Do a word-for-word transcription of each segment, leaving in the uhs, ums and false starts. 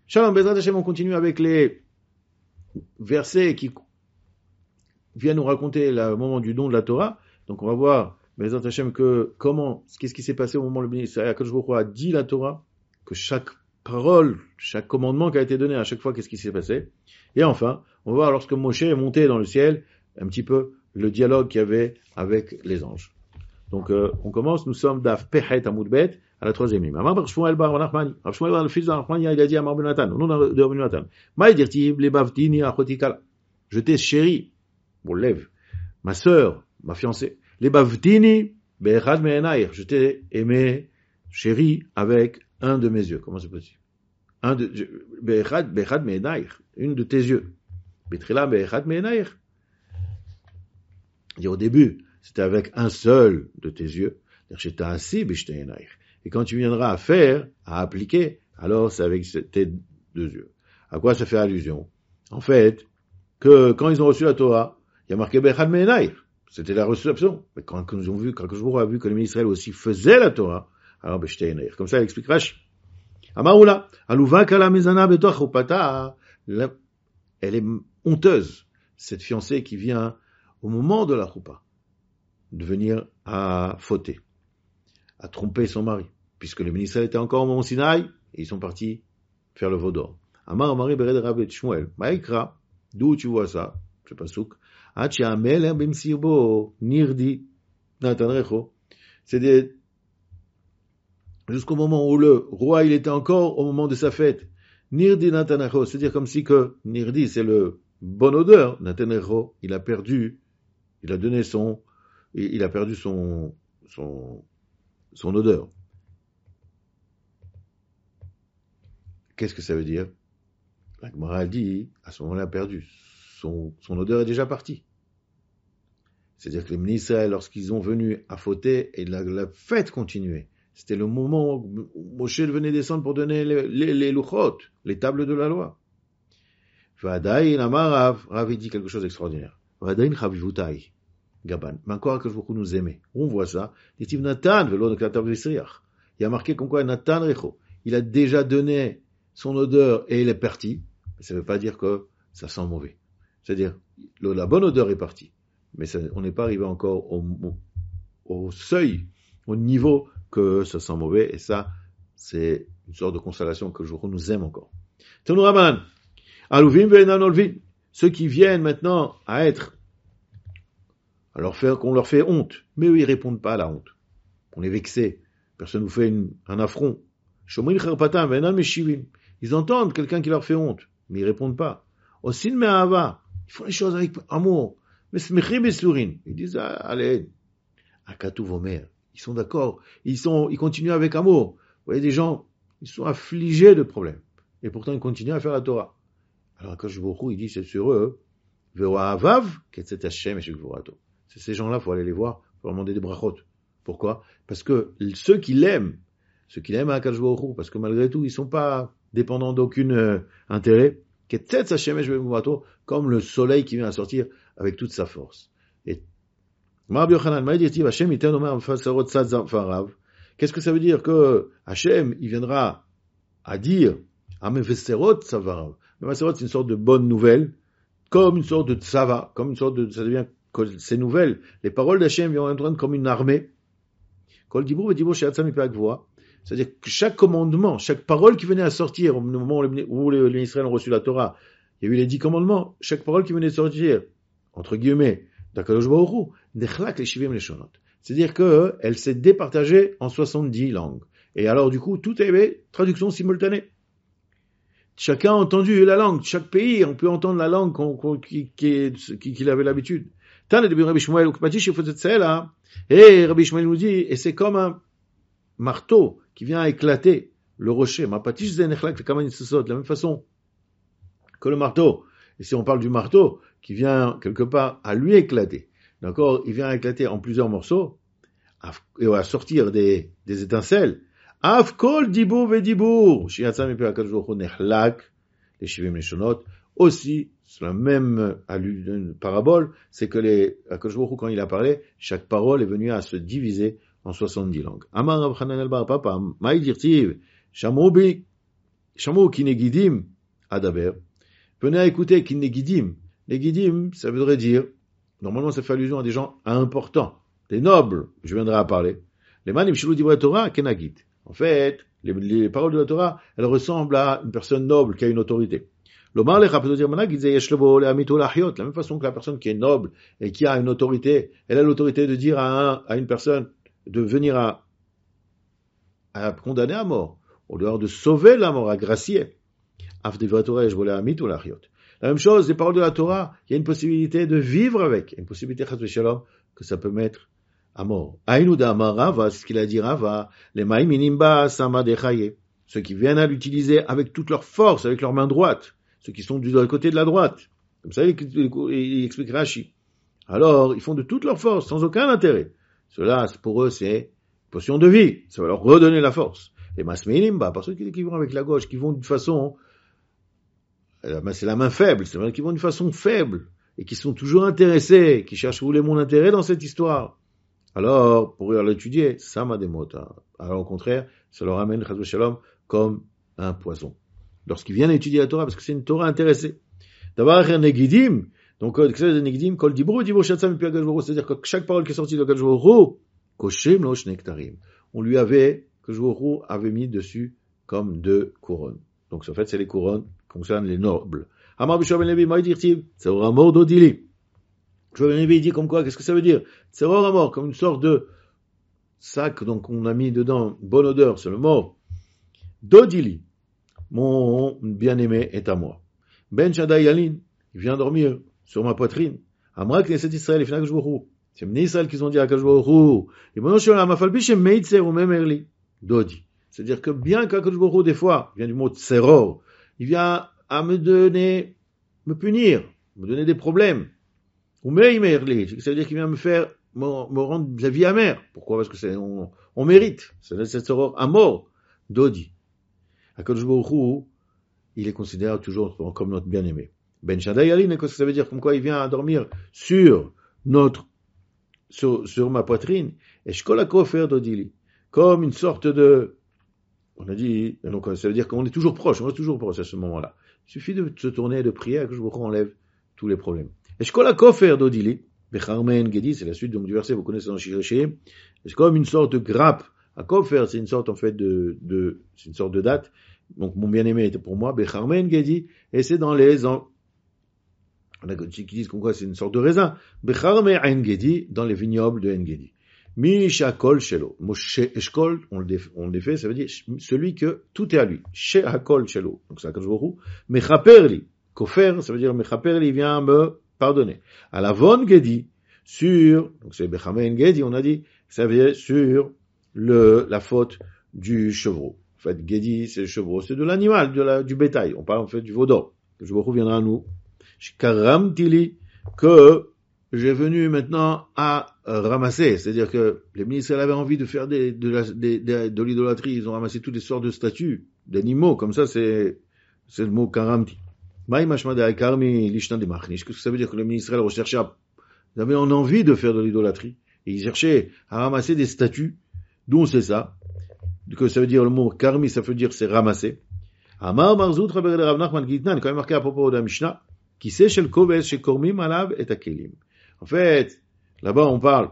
Shalom, Bezrat Hashem, on continue avec les versets qui viennent nous raconter le moment du don de la Torah. Donc on va voir, Bezrat Hashem, que comment, qu'est-ce qui s'est passé au moment où le béni Israël a dit la Torah, que chaque parole, chaque commandement qui a été donné à chaque fois, qu'est-ce qui s'est passé. Et enfin, on va voir lorsque Moshe est monté dans le ciel, un petit peu le dialogue qu'il y avait avec les anges. Donc, euh, on commence, nous sommes d'Af Pechet Amud Bet, à la troisième ligne. Amar Bar Shmuel Bar Nachmani. Bar Shmuel Bar le fils de Nachmani, il a dit à Amar Ben Natan, au nom de Ben Natan, Maï dirtib le bavtini achotikala. Je t'ai chéri, bon, lève, ma sœur, ma fiancée. Les bavtini be'echad me'enayr. Je t'ai aimé, chéri, avec un de mes yeux. Comment c'est possible? Un de, be'echad, be'echad me'enayr. Une de tes yeux. Betrila be'echad me'enayr. Au début, c'était avec un seul de tes yeux. Et quand tu viendras à faire, à appliquer, alors c'est avec tes deux yeux. À quoi ça fait allusion? En fait, que quand ils ont reçu la Torah, il y a marqué Bechad Me'enayr. C'était la réception. Mais quand ils ont vu, quand je vous ai vu que les Israël aussi faisaient la Torah, alors Bechad Me'enayr. Comme ça, il explique Rashi. Amaoula, aluva kala mezana betoch upata. Elle est honteuse, cette fiancée qui vient au moment de la choupa, de venir à fauter, à tromper son mari, puisque le ministère était encore au Mont Sinaï, et ils sont partis faire le veau d'or. Amar Amari Bered Rabbi Shmuel, Maïkra, d'où tu vois ça, c'est pas souk, Achia Melech Ben Sirbo, Nirdi, Natanrecho, c'est des, jusqu'au moment où le roi, il était encore au moment de sa fête, Nirdi Natanrecho, c'est-à-dire comme si que, Nirdi, c'est le bon odeur, Natanrecho, il a perdu, il a donné son, il a perdu son, son, son odeur. Qu'est-ce que ça veut dire? La Gemara a dit, à ce moment-là, il a perdu. Son, son odeur est déjà partie. C'est-à-dire que les ministres, lorsqu'ils ont venu à fauter, et la, la fête continuait. C'était le moment où Moshe venait descendre pour donner les, les, les luchot, les tables de la loi. Vadaïn Amarav, Rav dit quelque chose d'extraordinaire. Vadaïn Chavivutai. Gaban. Mais encore que je vous nous aimez. On voit ça. Il y a marqué comme quoi Nathan Recho. Il a déjà donné son odeur et il est parti. Ça ne veut pas dire que ça sent mauvais. C'est-à-dire, le, la bonne odeur est partie. Mais ça, on n'est pas arrivé encore au, au, au seuil, au niveau que ça sent mauvais. Et ça, c'est une sorte de consolation que je vous nous aime encore. Tenu Rabanan. Aluvim ve'enan olvim. Ceux qui viennent maintenant à être alors faire qu'on leur fait honte, mais eux ils répondent pas à la honte. On est vexé, personne nous fait une, un affront. Ils entendent quelqu'un qui leur fait honte, mais ils répondent pas. Osin me'ava, ils font les choses avec amour. Mais ils disent ah, allez, akatu vomer. Ils sont d'accord, ils sont, ils continuent avec amour. Vous voyez des gens, ils sont affligés de problèmes, et pourtant ils continuent à faire la Torah. Alors Akash Baruch Hu, il dit c'est sur eux. Ve'ohavav ketzet Hashem eshekvorato. C'est ces gens-là, il faut aller les voir, il faut leur demander des brachot. Pourquoi? Parce que ceux qui l'aiment, ceux qui l'aiment à Akash Baruch Hu, parce que malgré tout, ils sont pas dépendants d'aucun euh, intérêt, comme le soleil qui vient à sortir avec toute sa force. Et qu'est-ce que ça veut dire? Que Hachem, il viendra à dire, Amefeserot Savarav. Amefeserot, c'est une sorte de bonne nouvelle, comme une sorte de tsava, comme une sorte de, ça devient ces nouvelles, les paroles d'Hachem viennent entendre comme une armée. C'est-à-dire que chaque commandement, chaque parole qui venait à sortir au moment où les, les Israéliens ont reçu la Torah, il y a eu les dix commandements, chaque parole qui venait de sortir, entre guillemets, d'Akadosh Baruch Hu, c'est-à-dire qu'elle s'est départagée en soixante-dix langues. Et alors du coup, tout est traduction simultanée. Chacun a entendu la langue, chaque pays, on peut entendre la langue qu'on, qu'on, qui, qui, qui, qu'il avait l'habitude. Rabbi Shmuel, et Rabbi Shmuel nous dit, et c'est comme un marteau qui vient éclater le rocher. De la même façon que le marteau. Et si on parle du marteau, qui vient quelque part à lui éclater. D'accord? Il vient éclater en plusieurs morceaux, et à sortir des, des étincelles. Afkol dibur ve dibur. Shiatzam et Akadosh Baruch Hu nechlak, les shivim leshonot. Aussi, c'est la même parabole, c'est que les, Akadosh Baruch Hu, quand il a parlé, chaque parole est venue à se diviser en soixante-dix langues. Amar Rav Hanan el Bar Papa, Maï dirtiv, Shamobi, Shamo kinegidim adaber. Venez à écouter kinegidim. Negidim, ça voudrait dire, normalement ça fait allusion à des gens importants, des nobles, je viendrai à parler. Les manim shilou divrei Torah kenagid. En fait, les, les paroles de la Torah, elles ressemblent à une personne noble qui a une autorité. L'omar lecha peut dire managid ze yesh lo le'amito lachiot. La même façon que la personne qui est noble et qui a une autorité, elle a l'autorité de dire à, un, à une personne de venir à, à condamner à mort, au lieu de sauver la mort, à gracier. Af divrei Torah yesh bo le'amito lachiot. La même chose, les paroles de la Torah, il y a une possibilité de vivre avec, il y a une possibilité, chas v'shalom, que ça peut mettre à mort. Aïnou d'amar Rava, c'est ce qu'il a dit Rava, les maïm inimba sama dechaye, ceux qui viennent à l'utiliser avec toute leur force, avec leur main droite, ceux qui sont du côté de la droite. Comme ça, il, il, il explique Rashi. Alors, ils font de toute leur force, sans aucun intérêt. Cela, pour eux, c'est une potion de vie. Ça va leur redonner la force. Les masmeinimba, par ceux qui, qui vont avec la gauche, qui vont d'une façon, c'est la main faible, c'est vrai qu'ils vont d'une façon faible, et qui sont toujours intéressés, qui cherchent, vous voulez mon intérêt dans cette histoire. Alors, pour l'étudier, ça m'a démoté. Alors, au contraire, ça leur amène, chas v'shalom, comme un poison. Lorsqu'ils viennent étudier la Torah, parce que c'est une Torah intéressée. D'abord, negidim, donc, qu'est-ce que c'est negidim? Kol dibru, dibru shatzam, et puis Akadosh Baruch Hu, c'est-à-dire que chaque parole qui est sortie de Akadosh Baruch Hu, koshim losh nektarim. On lui avait, Akadosh Baruch Hu avait mis dessus comme deux couronnes. Donc, en fait, c'est les couronnes qui concernent les nobles. Amar Bishua ben Levi, Maïdirtiv, c'est au ramor d'Odili. Bishua ben Levi dit comme quoi, qu'est-ce que ça veut dire? C'est au ramor, comme une sorte de sac, donc on a mis dedans, bonne odeur, c'est le mot. D'Odili. Mon bien-aimé est à moi. Ben Shaddai Yalin, il vient dormir sur ma poitrine. Amra Knesset Israël, il fait Akadosh Baruch Hu. C'est Bnei Israël qui ont dit à Akadosh Baruch Hu. Et bon, je la mafalpi chez Meitzer ou même Erli. Dodi. C'est-à-dire que bien qu'Akadosh Baruch Hu, des fois, il vient du mot tseror, il vient à me donner, me punir, me donner des problèmes. Ou même Erli. Ça veut dire qu'il vient me faire, me, me rendre la vie amère. Pourquoi? Parce que c'est, on, on mérite. C'est cette tseror à mort. Dodi. Akadosh Baruch Hu, il est considéré toujours comme notre bien-aimé. Ben Shaddai Yalin, qu'est-ce que ça veut dire? Comme quoi il vient à dormir sur notre, sur, sur ma poitrine. Et Shkola Kofer Dodili. Comme une sorte de, on a dit, donc ça veut dire qu'on est toujours proche, on est toujours proche à ce moment-là. Il suffit de se tourner et de prier, que je vous enlève tous les problèmes. Et Shkola Kofer Dodili, Becharmen Gedi, c'est la suite donc du verset, vous connaissez dans Shirashé. C'est comme une sorte de grappe. À Kofer, c'est une sorte, en fait, de, de, c'est une sorte de date. Donc, mon bien-aimé était pour moi, Becharmen Gedi, et c'est dans les, en, on a qui disent comme quoi c'est une sorte de raisin. Becharmen Engedi, dans les vignobles de Engedi. Misha Kol Shelo. Moshe Eshkol, on le défait, on le défait, ça veut dire celui que tout est à lui. She Hakol Shelo. Donc, c'est Akadosh Baruch Hu. Mechaperli. Kofer, ça veut dire Mechaperli vient me pardonner. À la Von Gedi, sur, donc c'est Becharmen Gedi, on a dit, ça veut dire sur le, la faute du chevreau. En fait, Gedi, c'est le chevreau, c'est de l'animal, de la, du bétail. On parle en fait du veau d'or. Je vous reviendrai à nous. Karamtili, que j'ai venu maintenant à ramasser. C'est-à-dire que les ministres avaient envie de faire des, de, la, des, des, de l'idolâtrie. Ils ont ramassé toutes les sortes de statues, d'animaux. Comme ça, c'est, c'est le mot karamti. Qu'est-ce que ça veut dire que les ministres recherchaient à, ils avaient envie de faire de l'idolâtrie. Et ils cherchaient à ramasser des statues. D'où on sait ça? Que ça veut dire le mot karmi, ça veut dire c'est ramasser. Amar Marzout, Rabbi Rav Nachman Gitnan, quand il est marqué à propos de la Mishnah, qui sait chez le koves, chez kormim alav et akelim. En fait, là-bas on parle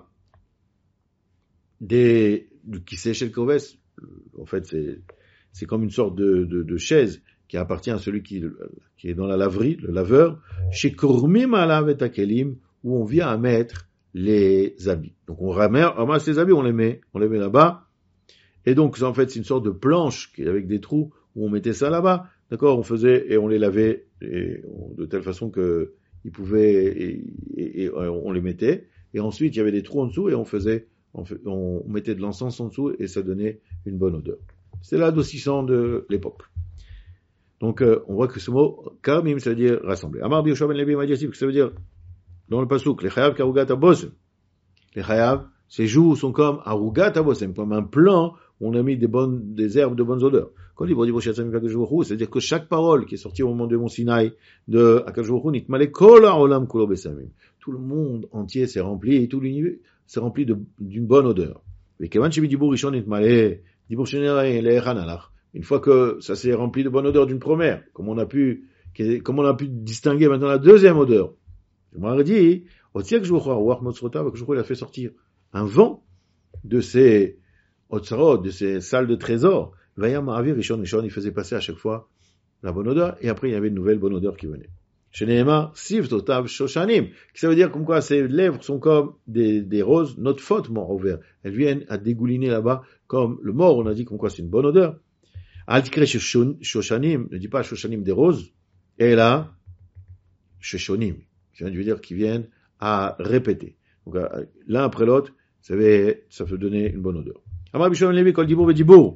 des, du qui sait chez le koves. En fait, c'est, c'est comme une sorte de, de, de chaise qui appartient à celui qui, qui est dans la laverie, le laveur, chez kormim alav et akelim, où on vient à mettre les habits. Donc on ramasse les habits, on les met, on les met là-bas. Et donc, en fait, c'est une sorte de planche avec des trous où on mettait ça là-bas. D'accord? On faisait, et on les lavait, et on, de telle façon que ils pouvaient, et, et, et on les mettait. Et ensuite, il y avait des trous en dessous et on faisait, on, fait, on mettait de l'encens en dessous et ça donnait une bonne odeur. C'est l'adoucissant de l'époque. Donc, euh, on voit que ce mot, karmim, ça veut dire rassembler. Amar Bioshua ben Levi m'a dit que ça veut dire, dans le pasouk, les chayav karugat abosem. Les chayav, ces joues sont comme arugat abosem, comme un plan où on a mis des bonnes, des herbes de bonnes odeurs. Quand il dit c'est-à-dire que chaque parole qui est sortie au moment de Mont Sinaï, de Akadosh Baruch Hu, nitmale kol ha'olam kulo besamim. Tout le monde entier s'est rempli, tout l'univers s'est rempli de, d'une bonne odeur. Et kevan shemi dibur rishon nitmale, dibur sheni le'echan alach. une fois que ça s'est rempli de bonne odeur d'une première, comme on a pu, comme on a pu distinguer maintenant la deuxième odeur. Je m'aurais dit, il a fait sortir un vent de ces otsarot, de ces salles de trésor. Il faisait passer à chaque fois la bonne odeur, et après il y avait une nouvelle bonne odeur qui venait. Sheneema, siv totav shoshanim, qui ça veut dire comme quoi ses lèvres sont comme des, des roses, notre faute mort ouvert. Elles viennent à dégouliner là-bas, comme le mort, on a dit comme quoi c'est une bonne odeur. Altikre shoshanim, ne dit pas shoshanim des roses, et là, shoshonim, qui veut dire qu'ils viennent à répéter. Donc, l'un après l'autre, ça veut, ça peut donner une bonne odeur. Amar Bishon Levi kol dibour vedibour.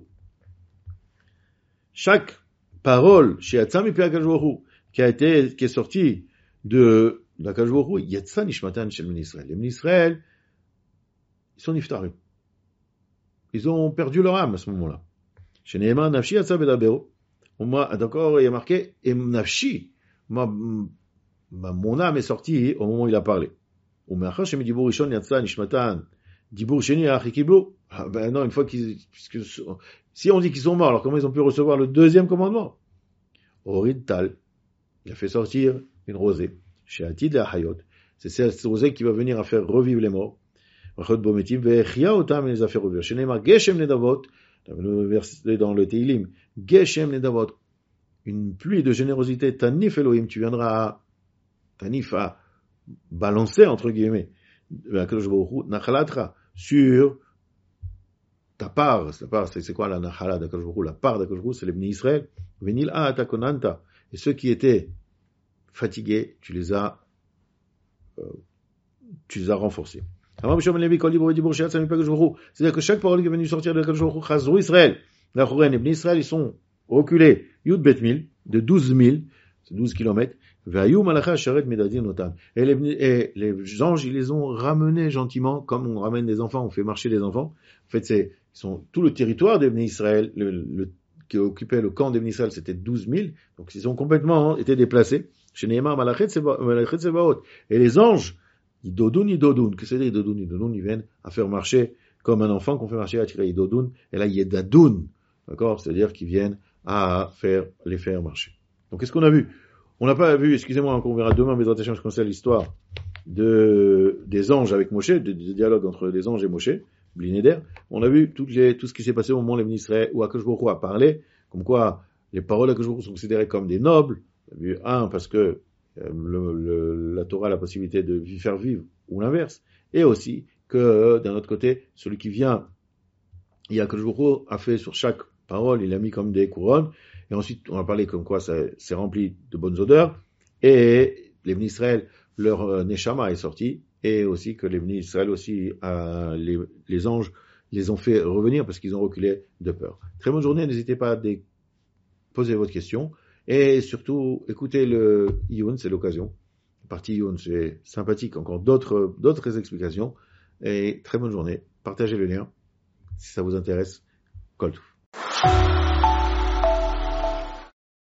Chaque parole, chez Atzam et Piakajvohu, qui a été, qui est sorti de la Kajvohu, Yatsa Nishmatan chez le ministre. Les ministres, ils sont niftarim. Ils ont perdu leur âme à ce moment-là. Chez Nehema, Nafshi Yatsa Bedabero. D'accord, il y a marqué, et Nafshi, ma, ma, mon âme est sortie au moment où il a parlé. Ou Meachar chez Medibur Rishon Yatsa Nishmatan, Dibur Sheni Achikiblo. Ah ben non, une fois qu'ils, puisque, si on dit qu'ils sont morts, alors comment ils ont pu recevoir le deuxième commandement? Orid Tal. Il a fait sortir une rosée. Chez Atid et Ahayot. C'est cette rosée qui va venir à faire revivre les morts. Rachot Bometim, Ve'echia Otam, il les a fait revivre. Chez Neymar, Geshem Nedavot, le verset dans le Teilim, Geshem Nedavot, une pluie de générosité, Tanif Elohim, tu viendras à, Tanif à balancer, entre guillemets, Nachalatra, sur ta part, ta part, c'est, c'est quoi la Nachala d'Akadosh Baruch Hu? La part d'Akadosh Baruch Hu, c'est les Bnei Israël. Venil a atakonanta. Et ceux qui étaient fatigués, tu les as, euh, tu les as renforcés. C'est-à-dire que chaque parole qui est venue sortir de Akadosh Baruch Hu, Chazrou Israël, la Choren, les Bnei Israël, ils sont reculés, Yud Bet Mil, de douze mille, c'est douze kilomètres, Vayou Malacha Sharet Medadin Notan. Et les, et les anges, ils les ont ramenés gentiment, comme on ramène des enfants, on fait marcher des enfants. En fait, c'est, ils sont, tout le territoire des Bnei Israël, le, le, qui occupait le camp des Bnei Israël, c'était douze mille. Donc, ils ont complètement hein, été déplacés. Chez Nehemar Malachet Sebaot. Et les anges, Idodoun, Idodoun. Que c'est Idodoun, Idodoun, ils viennent à faire marcher comme un enfant qu'on fait marcher à tirer Idodoun. Et là, Yedadoun. D'accord? C'est-à-dire qu'ils viennent à faire, les faire marcher. Donc, qu'est-ce qu'on a vu? On n'a pas vu, excusez-moi, on verra demain, mais attention, je conseille l'histoire de, des anges avec Moshe, du dialogue entre les anges et Moshe, Blineder. On a vu toutes les, tout ce qui s'est passé au moment où les ministres, où Akadosh Baruch Hu a parlé, comme quoi les paroles d'Akadosh Baruch Hu sont considérées comme des nobles. On a vu, un, parce que euh, le, le, la Torah a la possibilité de faire vivre, ou l'inverse. Et aussi que, euh, d'un autre côté, celui qui vient, il y a Akadosh Baruch Hu a fait sur chaque parole, il a mis comme des couronnes. Et ensuite, on a parlé comme quoi ça s'est rempli de bonnes odeurs. Et les Bnei Israël, leur euh, Neshama est sorti. Et aussi que les Bnei Israël aussi, euh, les, les anges, les ont fait revenir parce qu'ils ont reculé de peur. Très bonne journée, n'hésitez pas à dé- poser votre question. Et surtout, écoutez le Iyun, c'est l'occasion. La partie Iyun, c'est sympathique. Encore d'autres, d'autres explications. Et très bonne journée. Partagez le lien si ça vous intéresse. Kol Tov.